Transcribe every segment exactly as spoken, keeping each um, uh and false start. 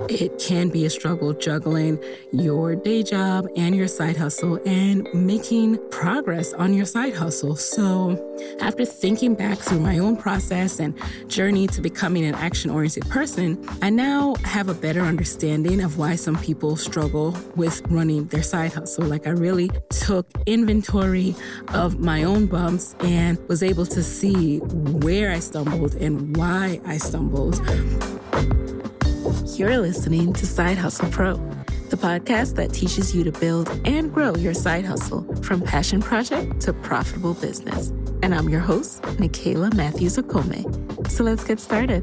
It can be a struggle juggling your day job and your side hustle and making progress on your side hustle. So after thinking back through my own process and journey to becoming an action-oriented person, I now have a better understanding of why some people struggle with running their side hustle. Like I really took inventory of my own bumps and was able to see where I stumbled and why I stumbled. You're listening to Side Hustle Pro, the podcast that teaches you to build and grow your side hustle from passion project to profitable business. And I'm your host, Nicaila Matthews Okome. So let's get started.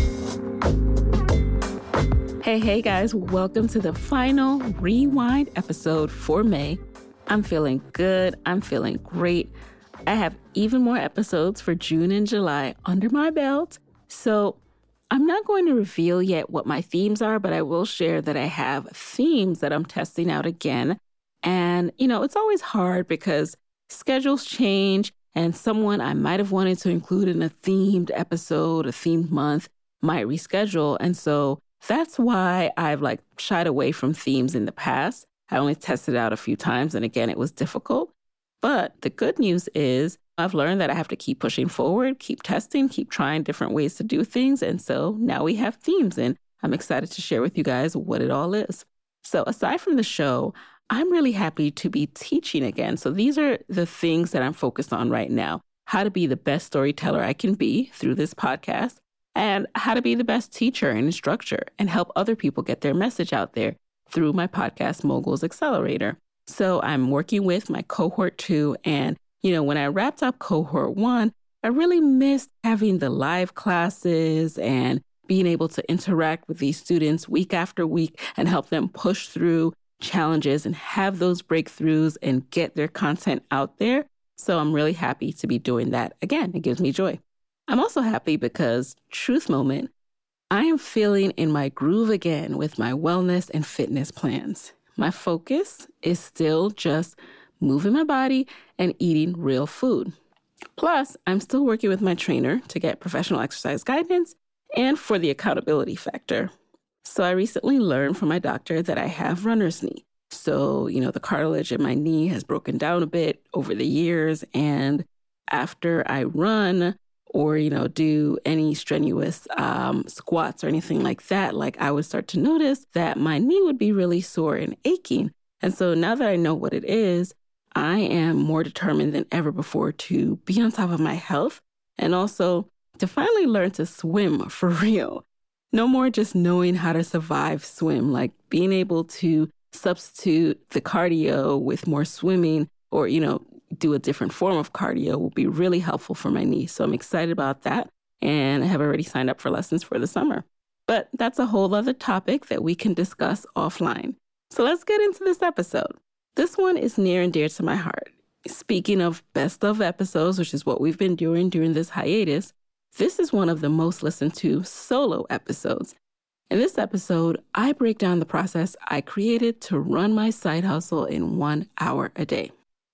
Hey, hey guys, welcome to the final Rewind episode for May. I'm feeling good. I'm feeling great. I have even more episodes for June and July under my belt. So I'm not going to reveal yet what my themes are, but I will share that I have themes that I'm testing out again. And, you know, it's always hard because schedules change and someone I might have wanted to include in a themed episode, a themed month, might reschedule. And so that's why I've like shied away from themes in the past. I only tested out a few times. And again, it was difficult. But the good news is I've learned that I have to keep pushing forward, keep testing, keep trying different ways to do things. And so now we have themes, and I'm excited to share with you guys what it all is. So aside from the show, I'm really happy to be teaching again. So these are the things that I'm focused on right now: how to be the best storyteller I can be through this podcast, and how to be the best teacher and instructor and help other people get their message out there through my podcast, Moguls Accelerator. So I'm working with my cohort two, and you know, when I wrapped up cohort one, I really missed having the live classes and being able to interact with these students week after week and help them push through challenges and have those breakthroughs and get their content out there. So I'm really happy to be doing that again. It gives me joy. I'm also happy because, truth moment, I am feeling in my groove again with my wellness and fitness plans. My focus is still just moving my body and eating real food. Plus, I'm still working with my trainer to get professional exercise guidance and for the accountability factor. So I recently learned from my doctor that I have runner's knee. So, you know, the cartilage in my knee has broken down a bit over the years. And after I run or, you know, do any strenuous um, squats or anything like that, like I would start to notice that my knee would be really sore and aching. And so now that I know what it is, I am more determined than ever before to be on top of my health and also to finally learn to swim for real. No more just knowing how to survive swim, like being able to substitute the cardio with more swimming or, you know, do a different form of cardio will be really helpful for my knee. So I'm excited about that. And I have already signed up for lessons for the summer. But that's a whole other topic that we can discuss offline. So let's get into this episode. This one is near and dear to my heart. Speaking of best of episodes, which is what we've been doing during this hiatus, this is one of the most listened to solo episodes. In this episode, I break down the process I created to run my side hustle in one hour a day.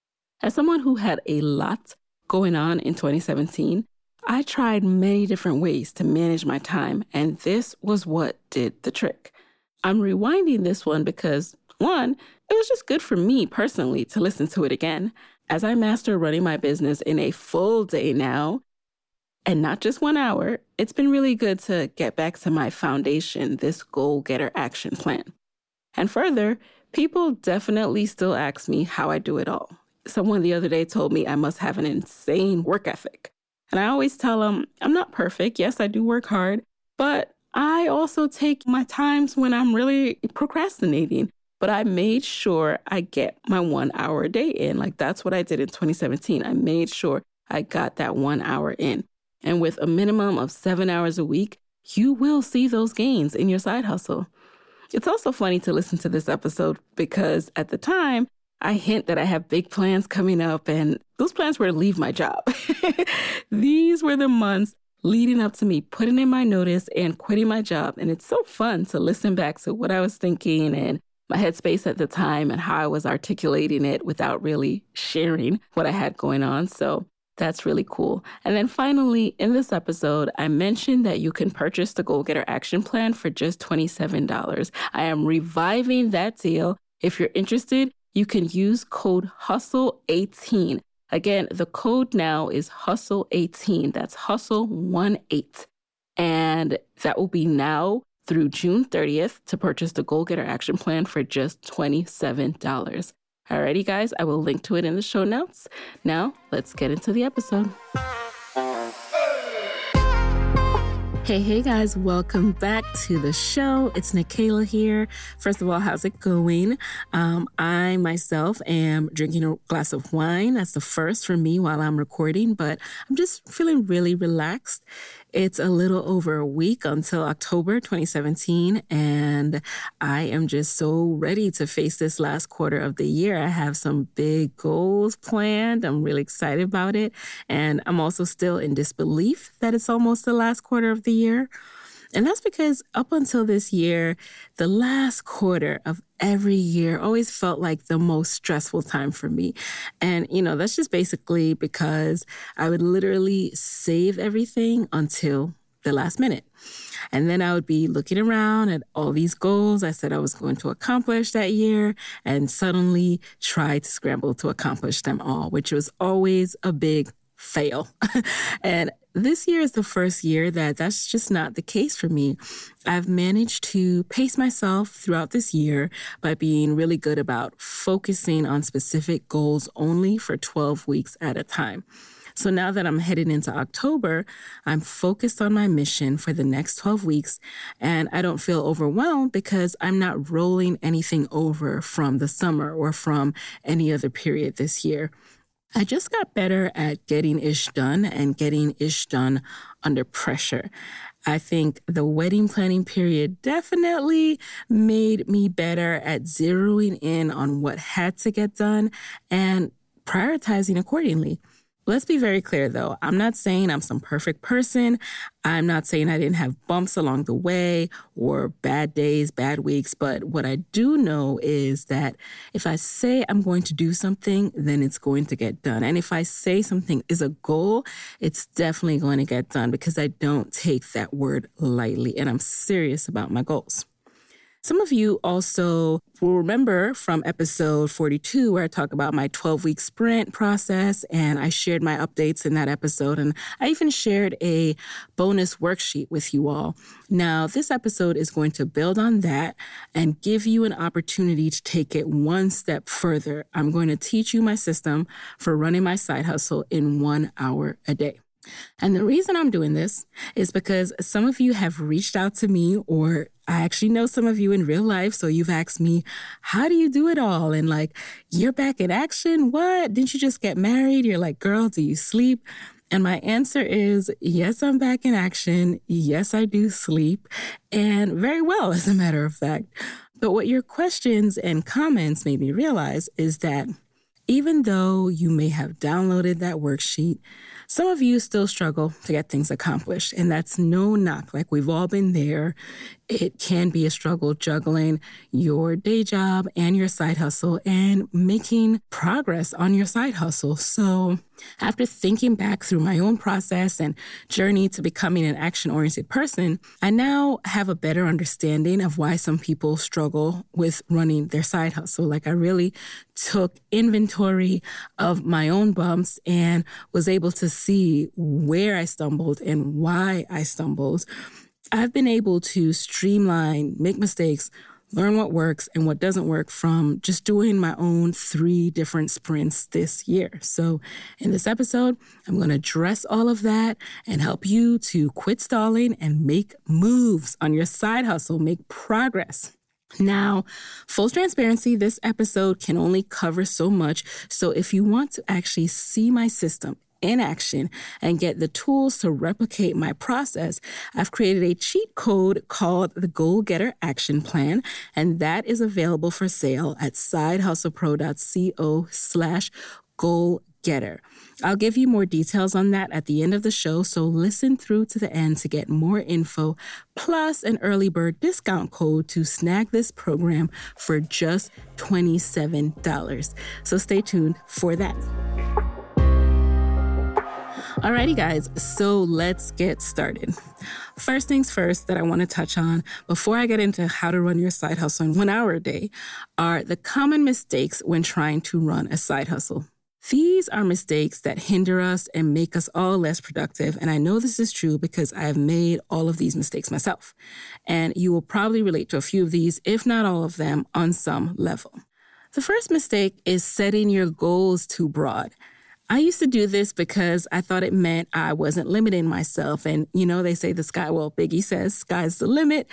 As someone who had a lot going on in twenty seventeen, I tried many different ways to manage my time, and this was what did the trick. I'm rewinding this one because, one, it was just good for me personally to listen to it again as I master running my business in a full day now. And not just one hour, it's been really good to get back to my foundation, this goal-getter action plan. And further, people definitely still ask me how I do it all. Someone the other day told me I must have an insane work ethic. And I always tell them, I'm not perfect. Yes, I do work hard, but I also take my times when I'm really procrastinating. But I made sure I get my one hour a day in. Like that's what I did in twenty seventeen. I made sure I got that one hour in. And with a minimum of seven hours a week, you will see those gains in your side hustle. It's also funny to listen to this episode because at the time, I hint that I have big plans coming up, and those plans were to leave my job. These were the months leading up to me putting in my notice and quitting my job. And it's so fun to listen back to what I was thinking and my headspace at the time and how I was articulating it without really sharing what I had going on. So That's really cool. And then finally, in this episode, I mentioned that you can purchase the Goal Getter Action Plan for just twenty-seven dollars. I am reviving that deal. If you're interested, you can use code hustle eighteen. Again, the code now is hustle eighteen. That's hustle eighteen. And that will be now through June thirtieth to purchase the Goal Getter Action Plan for just twenty-seven dollars. Alrighty, guys, I will link to it in the show notes. Now, let's get into the episode. Hey, hey, guys, welcome back to the show. It's Nicaila here. First of all, how's it going? Um, I myself am drinking a glass of wine. That's the first for me while I'm recording, but I'm just feeling really relaxed. It's a little over a week until October twenty seventeen, and I am just so ready to face this last quarter of the year. I have some big goals planned. I'm really excited about it, and I'm also still in disbelief that it's almost the last quarter of the year. And that's because up until this year, the last quarter of every year always felt like the most stressful time for me. And, you know, that's just basically because I would literally save everything until the last minute. And then I would be looking around at all these goals I said I was going to accomplish that year and suddenly try to scramble to accomplish them all, which was always a big fail. And this year is the first year that that's just not the case for me. I've managed to pace myself throughout this year by being really good about focusing on specific goals only for twelve weeks at a time. So now that I'm headed into October, I'm focused on my mission for the next twelve weeks, and I don't feel overwhelmed because I'm not rolling anything over from the summer or from any other period this year. I just got better at getting ish done and getting ish done under pressure. I think the wedding planning period definitely made me better at zeroing in on what had to get done and prioritizing accordingly. Let's be very clear, though. I'm not saying I'm some perfect person. I'm not saying I didn't have bumps along the way or bad days, bad weeks. But what I do know is that if I say I'm going to do something, then it's going to get done. And if I say something is a goal, it's definitely going to get done because I don't take that word lightly and I'm serious about my goals. Some of you also will remember from episode forty-two where I talk about my twelve-week sprint process, and I shared my updates in that episode, and I even shared a bonus worksheet with you all. Now, this episode is going to build on that and give you an opportunity to take it one step further. I'm going to teach you my system for running my side hustle in one hour a day. And the reason I'm doing this is because some of you have reached out to me, or I actually know some of you in real life. So you've asked me, how do you do it all? And like, you're back in action. What? Didn't you just get married? You're like, girl, do you sleep? And my answer is, yes, I'm back in action. Yes, I do sleep, and very well, as a matter of fact. But what your questions and comments made me realize is that even though you may have downloaded that worksheet, some of you still struggle to get things accomplished, and that's no knock. Like, we've all been there. It can be a struggle juggling your day job and your side hustle and making progress on your side hustle. So after thinking back through my own process and journey to becoming an action-oriented person, I now have a better understanding of why some people struggle with running their side hustle. Like, I really took inventory of my own bumps and was able to see where I stumbled and why I stumbled. I've been able to streamline, make mistakes, learn what works and what doesn't work from just doing my own three different sprints this year. So in this episode, I'm going to address all of that and help you to quit stalling and make moves on your side hustle, make progress. Now, full transparency, this episode can only cover so much. So if you want to actually see my system in action and get the tools to replicate my process, I've created a cheat code called the Goal Getter Action Plan, and that is available for sale at sidehustlepro.co slash goal getter. I'll give you more details on that at the end of the show, so listen through to the end to get more info, plus an early bird discount code to snag this program for just twenty-seven dollars. So stay tuned for that. Alrighty, guys, so let's get started. First things first that I want to touch on before I get into how to run your side hustle in one hour a day are the common mistakes when trying to run a side hustle. These are mistakes that hinder us and make us all less productive. And I know this is true because I have made all of these mistakes myself. And you will probably relate to a few of these, if not all of them, on some level. The first mistake is setting your goals too broad. I used to do this because I thought it meant I wasn't limiting myself. And, you know, they say the sky, well, Biggie says sky's the limit.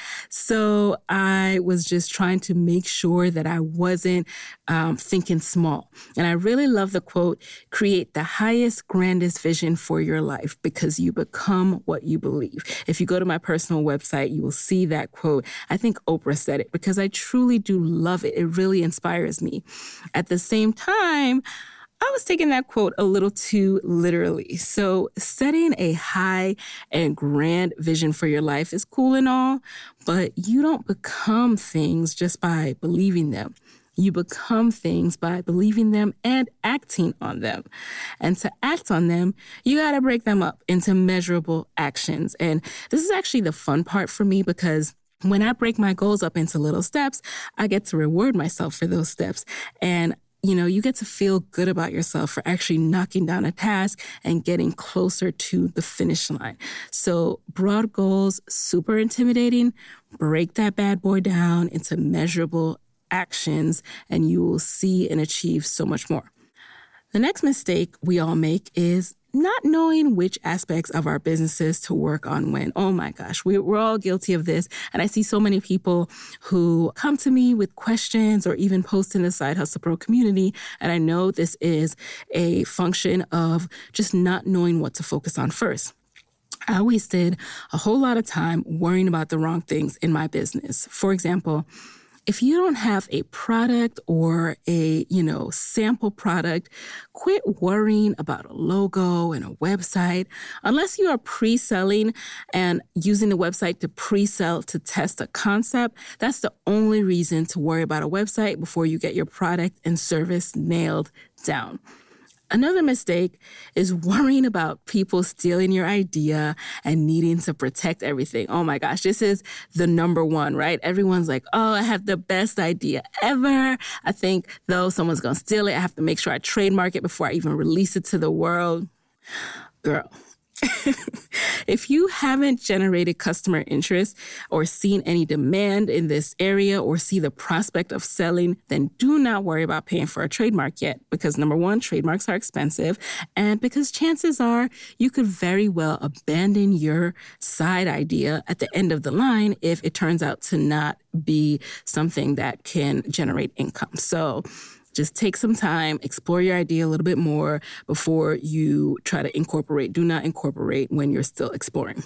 So I was just trying to make sure that I wasn't um, thinking small. And I really love the quote, create the highest, grandest vision for your life because you become what you believe. If you go to my personal website, you will see that quote. I think Oprah said it because I truly do love it. It really inspires me. At the same time, I was taking that quote a little too literally. So setting a high and grand vision for your life is cool and all, but you don't become things just by believing them. You become things by believing them and acting on them. And to act on them, you got to break them up into measurable actions. And this is actually the fun part for me because when I break my goals up into little steps, I get to reward myself for those steps. And you know, you get to feel good about yourself for actually knocking down a task and getting closer to the finish line. So broad goals, super intimidating. Break that bad boy down into measurable actions and you will see and achieve so much more. The next mistake we all make is not knowing which aspects of our businesses to work on when. Oh my gosh, we, we're all guilty of this. And I see so many people who come to me with questions or even post in the Side Hustle Pro community. And I know this is a function of just not knowing what to focus on first. I wasted a whole lot of time worrying about the wrong things in my business. For example, if you don't have a product or a, you know, sample product, quit worrying about a logo and a website. Unless you are pre-selling and using the website to pre-sell to test a concept, that's the only reason to worry about a website before you get your product and service nailed down. Another mistake is worrying about people stealing your idea and needing to protect everything. Oh my gosh, this is the number one, right? Everyone's like, oh, I have the best idea ever. I think though someone's going to steal it, I have to make sure I trademark it before I even release it to the world. Girl. If you haven't generated customer interest or seen any demand in this area or see the prospect of selling, then do not worry about paying for a trademark yet. Because number one, trademarks are expensive. And because chances are you could very well abandon your side idea at the end of the line if it turns out to not be something that can generate income. So just take some time, explore your idea a little bit more before you try to incorporate. Do not incorporate when you're still exploring.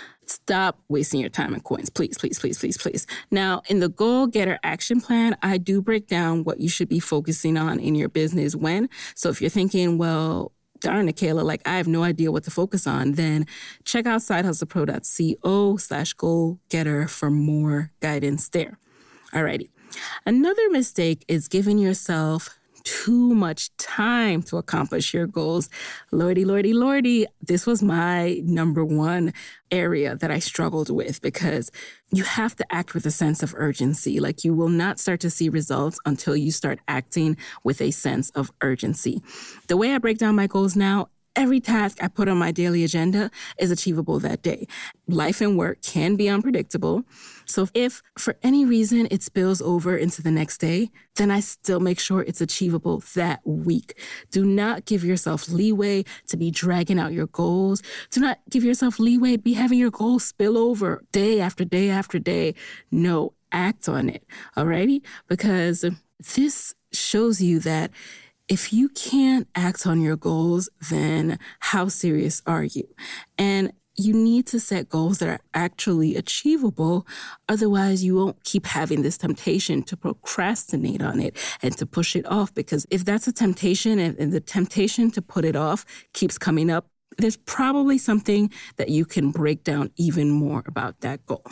Stop wasting your time and coins. Please, please, please, please, please. Now, in the Goal Getter Action Plan, I do break down what you should be focusing on in your business when. So if you're thinking, well, darn it, Kayla, like I have no idea what to focus on, then check out sidehustlepro.co slash goal getter for more guidance there. Alrighty. Another mistake is giving yourself too much time to accomplish your goals. Lordy, lordy, lordy. This was my number one area that I struggled with because you have to act with a sense of urgency. Like you will not start to see results until you start acting with a sense of urgency. The way I break down my goals now, every task I put on my daily agenda is achievable that day. Life and work can be unpredictable. So if for any reason it spills over into the next day, then I still make sure it's achievable that week. Do not give yourself leeway to be dragging out your goals. Do not give yourself leeway to be having your goals spill over day after day after day. No, act on it. Alrighty? Because this shows you that if you can't act on your goals, then how serious are you? And you need to set goals that are actually achievable. Otherwise, you won't keep having this temptation to procrastinate on it and to push it off. Because if that's a temptation and, and the temptation to put it off keeps coming up, there's probably something that you can break down even more about that goal.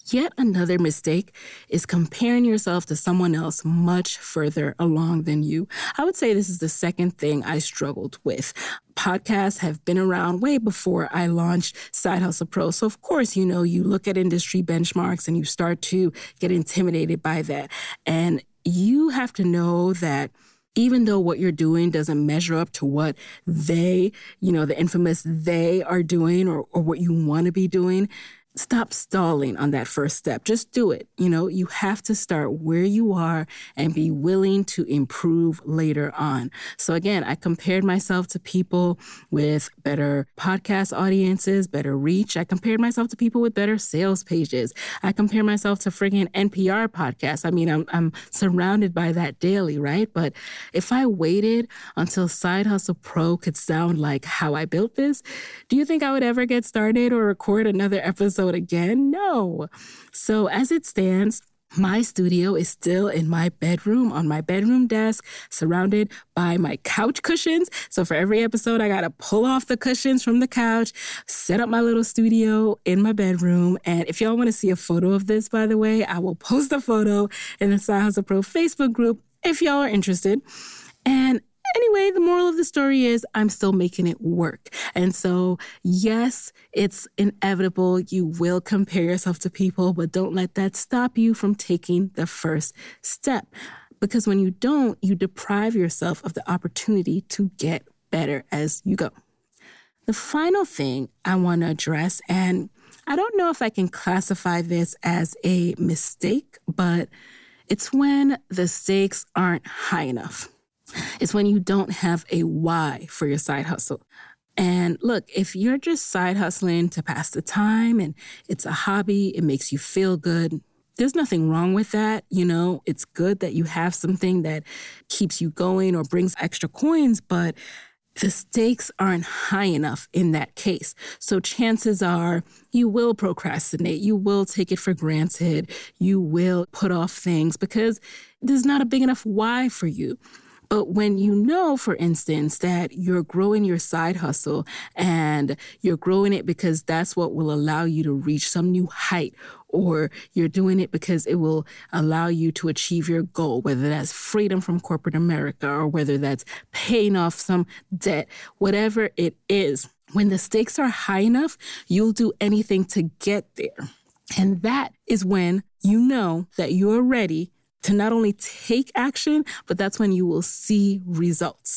Yet another mistake is comparing yourself to someone else much further along than you. I would say this is the second thing I struggled with. Podcasts have been around way before I launched Side Hustle Pro. So of course, you know, you look at industry benchmarks and you start to get intimidated by that. And you have to know that even though what you're doing doesn't measure up to what they, you know, the infamous they are doing or, or what you want to be doing, stop stalling on that first step. Just do it. You know, you have to start where you are and be willing to improve later on. So again, I compared myself to people with better podcast audiences, better reach. I compared myself to people with better sales pages. I compare myself to friggin' N P R podcasts. I mean, I'm, I'm surrounded by that daily, right? But if I waited until Side Hustle Pro could sound like how I built this, do you think I would ever get started or record another episode again? No. So as it stands, my studio is still in my bedroom, on my bedroom desk, surrounded by my couch cushions. So for every episode, I got to pull off the cushions from the couch, set up my little studio in my bedroom. And if y'all want to see a photo of this, by the way, I will post a photo in the Side Hustle Pro Facebook group if y'all are interested. And anyway, the moral of the story is I'm still making it work. And so, yes, it's inevitable. You will compare yourself to people, but don't let that stop you from taking the first step. Because when you don't, you deprive yourself of the opportunity to get better as you go. The final thing I want to address, and I don't know if I can classify this as a mistake, but it's when the stakes aren't high enough. It's when you don't have a why for your side hustle. And look, if you're just side hustling to pass the time and it's a hobby, it makes you feel good, there's nothing wrong with that. You know, it's good that you have something that keeps you going or brings extra coins, but the stakes aren't high enough in that case. So chances are you will procrastinate. You will take it for granted. You will put off things because there's not a big enough why for you. But when you know, for instance, that you're growing your side hustle and you're growing it because that's what will allow you to reach some new height, or you're doing it because it will allow you to achieve your goal, whether that's freedom from corporate America or whether that's paying off some debt, whatever it is, when the stakes are high enough, you'll do anything to get there. And that is when you know that you're ready to not only take action, but that's when you will see results.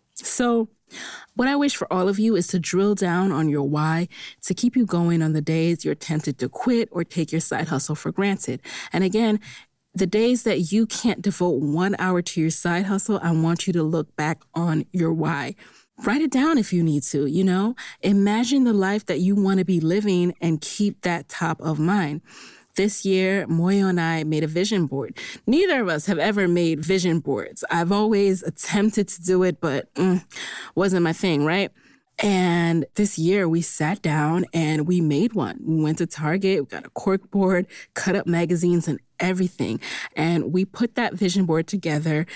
So what I wish for all of you is to drill down on your why to keep you going on the days you're tempted to quit or take your side hustle for granted. And again, the days that you can't devote one hour to your side hustle, I want you to look back on your why. Write it down if you need to, you know? Imagine the life that you want to be living and keep that top of mind. This year, Moyo and I made a vision board. Neither of us have ever made vision boards. I've always attempted to do it, but mm, wasn't my thing, right? And this year we sat down and we made one. We went to Target, we got a cork board, cut up magazines and everything. And we put that vision board together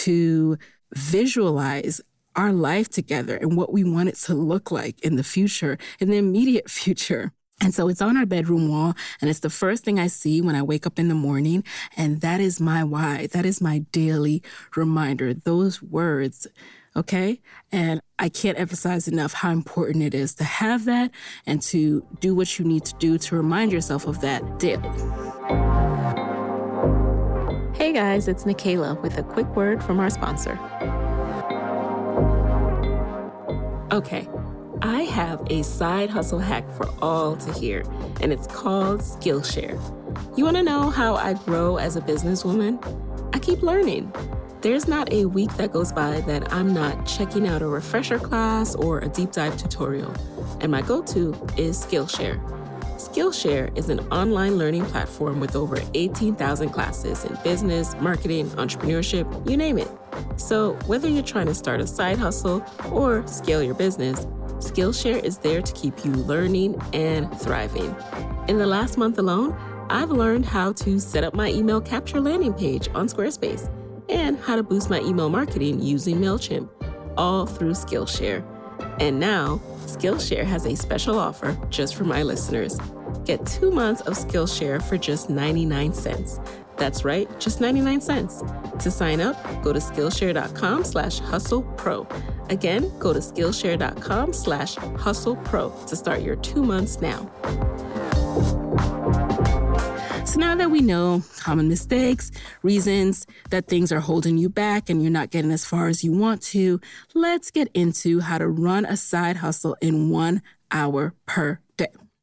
to visualize our life together and what we want it to look like in the future, in the immediate future. And so it's on our bedroom wall, and it's the first thing I see when I wake up in the morning, and that is my why. That is my daily reminder, those words, okay? And I can't emphasize enough how important it is to have that and to do what you need to do to remind yourself of that daily. Hey guys, it's Nikayla with a quick word from our sponsor. Okay. I have a side hustle hack for all to hear, and it's called Skillshare. You want to know how I grow as a businesswoman? I keep learning. There's not a week that goes by that I'm not checking out a refresher class or a deep dive tutorial, and my go-to is Skillshare. Skillshare is an online learning platform with over eighteen thousand classes in business, marketing, entrepreneurship, you name it. So whether you're trying to start a side hustle or scale your business, Skillshare is there to keep you learning and thriving. In the last month alone, I've learned how to set up my email capture landing page on Squarespace and how to boost my email marketing using MailChimp, all through Skillshare. And now, Skillshare has a special offer just for my listeners. Get two months of Skillshare for just ninety-nine cents. That's right, just ninety-nine cents. To sign up, go to Skillshare.com slash hustle pro. Again, go to Skillshare.com slash hustle pro to start your two months now. So now that we know common mistakes, reasons that things are holding you back and you're not getting as far as you want to, let's get into how to run a side hustle in one hour per day.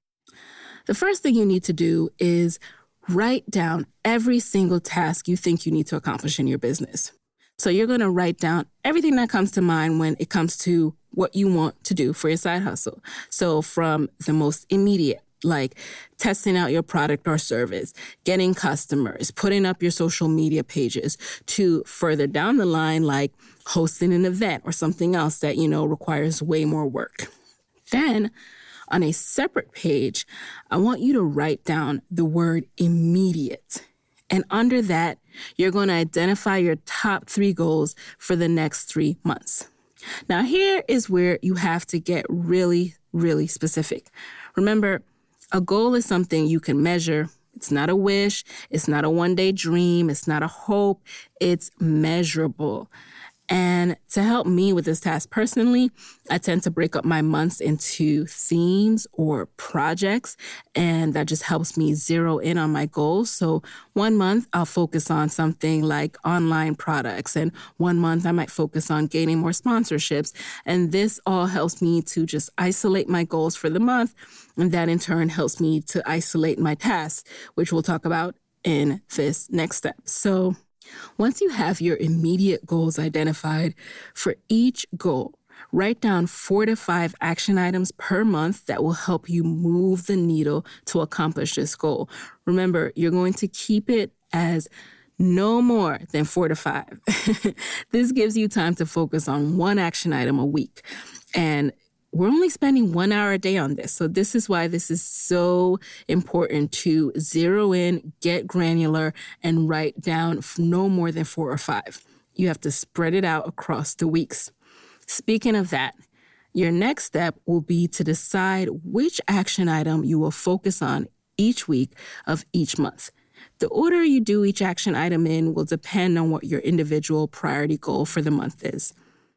The first thing you need to do is write down every single task you think you need to accomplish in your business. So you're going to write down everything that comes to mind when it comes to what you want to do for your side hustle. So from the most immediate, like testing out your product or service, getting customers, putting up your social media pages, to further down the line, like hosting an event or something else that, you know, requires way more work. Then on a separate page, I want you to write down the word immediate. And under that, you're going to identify your top three goals for the next three months. Now, here is where you have to get really, really specific. Remember, a goal is something you can measure. It's not a wish. It's not a one-day dream. It's not a hope. It's measurable. And to help me with this task personally, I tend to break up my months into themes or projects, and that just helps me zero in on my goals. So one month I'll focus on something like online products, and one month I might focus on gaining more sponsorships. And this all helps me to just isolate my goals for the month, and that in turn helps me to isolate my tasks, which we'll talk about in this next step. So once you have your immediate goals identified, for each goal, write down four to five action items per month that will help you move the needle to accomplish this goal. Remember, you're going to keep it as no more than four to five. This gives you time to focus on one action item a week. And we're only spending one hour a day on this. So this is why this is so important to zero in, get granular, and write down no more than four or five. You have to spread it out across the weeks. Speaking of that, your next step will be to decide which action item you will focus on each week of each month. The order you do each action item in will depend on what your individual priority goal for the month is.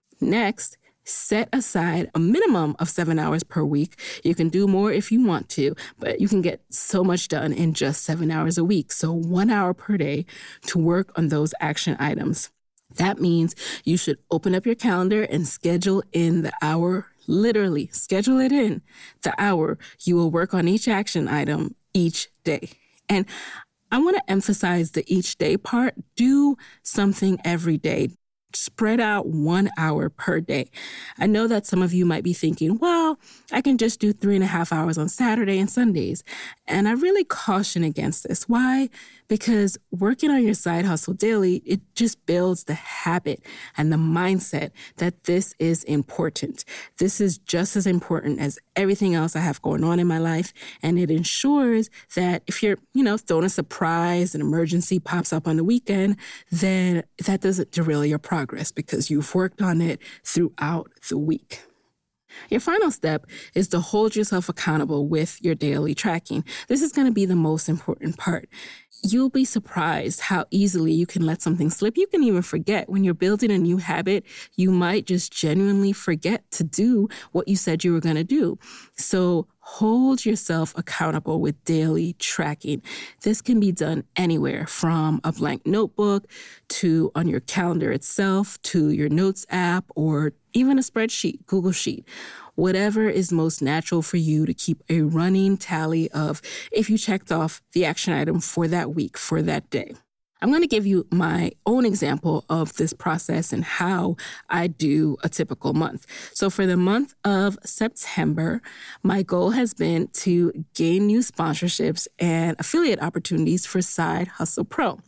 Next, set aside a minimum of seven hours per week. You can do more if you want to, but you can get so much done in just seven hours a week. So one hour per day to work on those action items. That means you should open up your calendar and schedule in the hour, literally schedule it in the hour you will work on each action item each day. And I want to emphasize the each day part. Do something every day. Spread out one hour per day. I know that some of you might be thinking, well, I can just do three and a half hours on Saturday and Sundays. And I really caution against this. Why? Because working on your side hustle daily, it just builds the habit and the mindset that this is important. This is just as important as everything else I have going on in my life. And it ensures that if you're, you know, thrown a surprise, an emergency pops up on the weekend, then that doesn't derail your progress because you've worked on it throughout the week. Your final step is to hold yourself accountable with your daily tracking. This is going to be the most important part. You'll be surprised how easily you can let something slip. You can even forget. When you're building a new habit, you might just genuinely forget to do what you said you were going to do. So hold yourself accountable with daily tracking. This can be done anywhere from a blank notebook to on your calendar itself to your notes app or even a spreadsheet, Google Sheet. Whatever is most natural for you to keep a running tally of if you checked off the action item for that week, for that day. I'm going to give you my own example of this process and how I do a typical month. So for the month of September, my goal has been to gain new sponsorships and affiliate opportunities for Side Hustle Pro.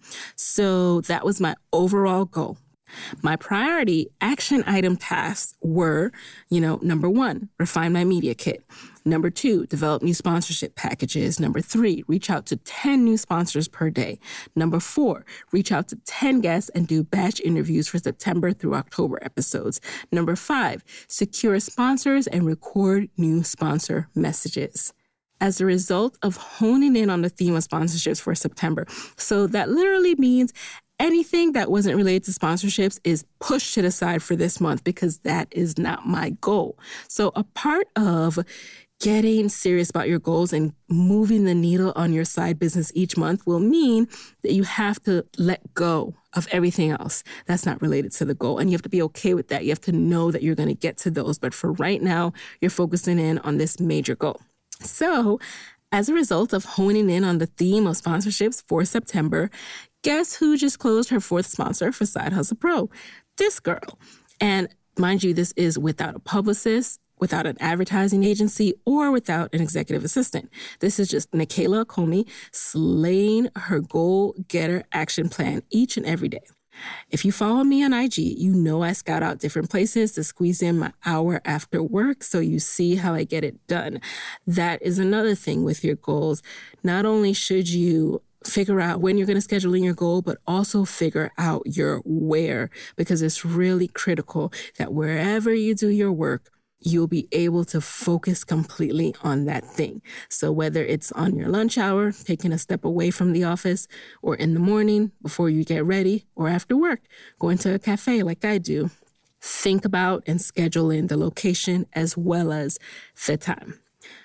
So that was my overall goal. My priority action item tasks were, you know, number one, refine my media kit. Number two, develop new sponsorship packages. Number three, reach out to ten new sponsors per day. Number four, reach out to ten guests and do batch interviews for September through October episodes. Number five, secure sponsors and record new sponsor messages. as a result of honing in on the theme of sponsorships for September. So that literally means anything that wasn't related to sponsorships is pushed to the side for this month because that is not my goal. So a part of getting serious about your goals and moving the needle on your side business each month will mean that you have to let go of everything else that's not related to the goal. And you have to be okay with that. You have to know that you're going to get to those. But for right now, you're focusing in on this major goal. So as a result of honing in on the theme of sponsorships for September, guess who just closed her fourth sponsor for Side Hustle Pro? This girl. And mind you, this is without a publicist, without an advertising agency, or without an executive assistant. This is just Nikayla Comey slaying her goal getter action plan each and every day. If you follow me on I G, you know I scout out different places to squeeze in my hour after work so you see how I get it done. That is another thing with your goals. Not only should you figure out when you're going to schedule in your goal, but also figure out your where, because it's really critical that wherever you do your work, you'll be able to focus completely on that thing. So whether it's on your lunch hour, taking a step away from the office, or in the morning before you get ready, or after work, going to a cafe like I do, think about and schedule in the location as well as the time.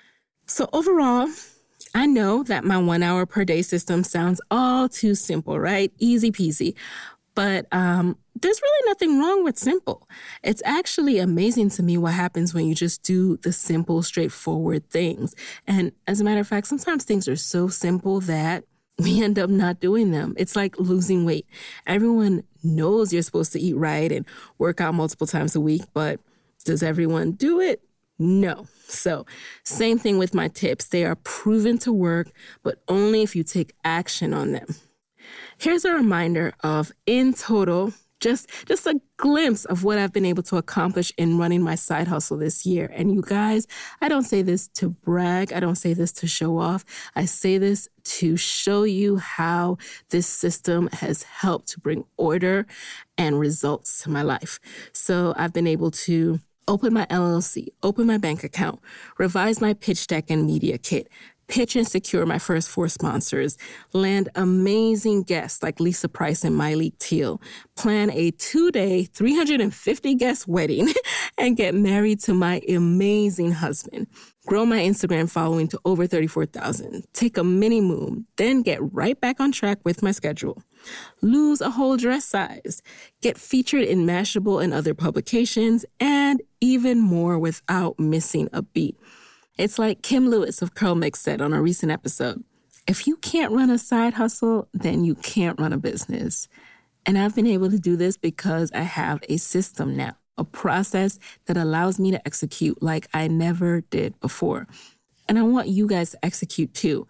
So overall, I know that my one hour per day system sounds all too simple, right? Easy peasy. But um, there's really nothing wrong with simple. It's actually amazing to me what happens when you just do the simple, straightforward things. And as a matter of fact, sometimes things are so simple that we end up not doing them. It's like losing weight. Everyone knows you're supposed to eat right and work out multiple times a week, but does everyone do it? No. So same thing with my tips. They are proven to work, but only if you take action on them. Here's a reminder of, in total, just, just a glimpse of what I've been able to accomplish in running my side hustle this year. And you guys, I don't say this to brag. I don't say this to show off. I say this to show you how this system has helped to bring order and results to my life. So I've been able to open my L L C, open my bank account, revise my pitch deck and media kit, pitch and secure my first four sponsors, land amazing guests like Lisa Price and Miley Teal, plan a two-day, three hundred fifty guest wedding, and get married to my amazing husband. Grow my Instagram following to over thirty-four thousand. Take a mini moon, then get right back on track with my schedule. Lose a whole dress size. Get featured in Mashable and other publications, and even more without missing a beat. It's like Kim Lewis of Curl Mix said on a recent episode, if you can't run a side hustle, then you can't run a business. And I've been able to do this because I have a system now, a process that allows me to execute like I never did before. And I want you guys to execute too.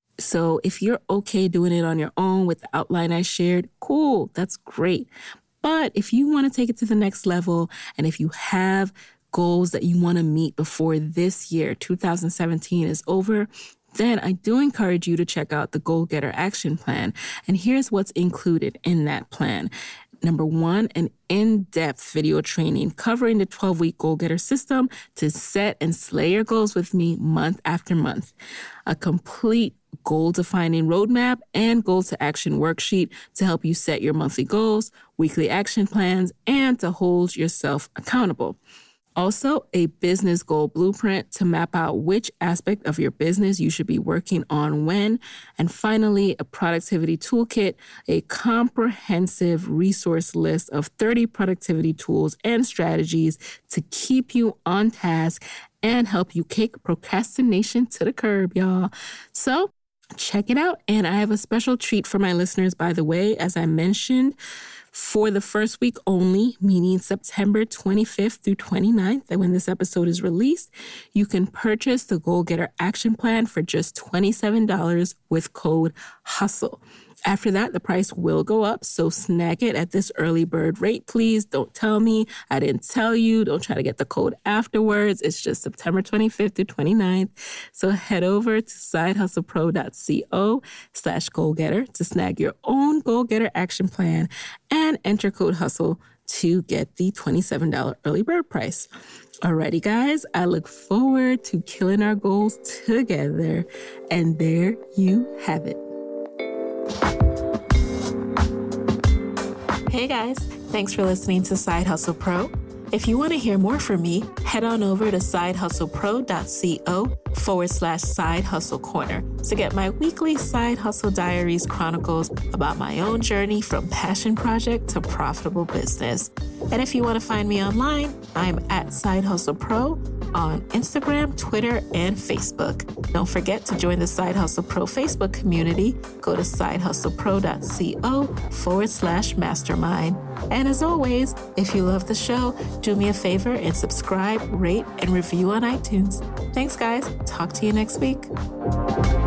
So if you're okay doing it on your own with the outline I shared, cool, that's great. But if you want to take it to the next level, and if you have goals that you want to meet before this year, two thousand seventeen, is over, then I do encourage you to check out the Goal Getter Action Plan. And here's what's included in that plan. Number one, an in-depth video training covering the twelve-week Goal Getter system to set and slay your goals with me month after month. A complete goal-defining roadmap and goal-to-action worksheet to help you set your monthly goals, weekly action plans, and to hold yourself accountable. Also, a business goal blueprint to map out which aspect of your business you should be working on when. And finally, a productivity toolkit, a comprehensive resource list of thirty productivity tools and strategies to keep you on task and help you kick procrastination to the curb, y'all. So check it out. And I have a special treat for my listeners, by the way, as I mentioned. For the first week only, meaning September twenty-fifth through twenty-ninth, and when this episode is released, you can purchase the Goal Getter Action Plan for just twenty-seven dollars with code HUSTLE. After that, the price will go up, so snag it at this early bird rate, please. Don't tell me I didn't tell you. Don't try to get the code afterwards. It's just September twenty-fifth through twenty-ninth. So head over to sidehustlepro.co slash goalgetter to snag your own Goal Getter Action Plan and enter code HUSTLE to get the twenty-seven dollars early bird price. Alrighty, guys, I look forward to killing our goals together. And there you have it. Hey guys, thanks for listening to Side Hustle Pro. If you want to hear more from me, head on over to sidehustlepro.co forward slash side hustle corner to get my weekly Side Hustle Diaries chronicles about my own journey from passion project to profitable business. And if you want to find me online, I'm at Side Hustle Pro on Instagram, Twitter, and Facebook. Don't forget to join the Side Hustle Pro Facebook community. Go to sidehustlepro.co forward slash mastermind. And as always, if you love the show, do me a favor and subscribe, rate, and review on iTunes. Thanks, guys. Talk to you next week.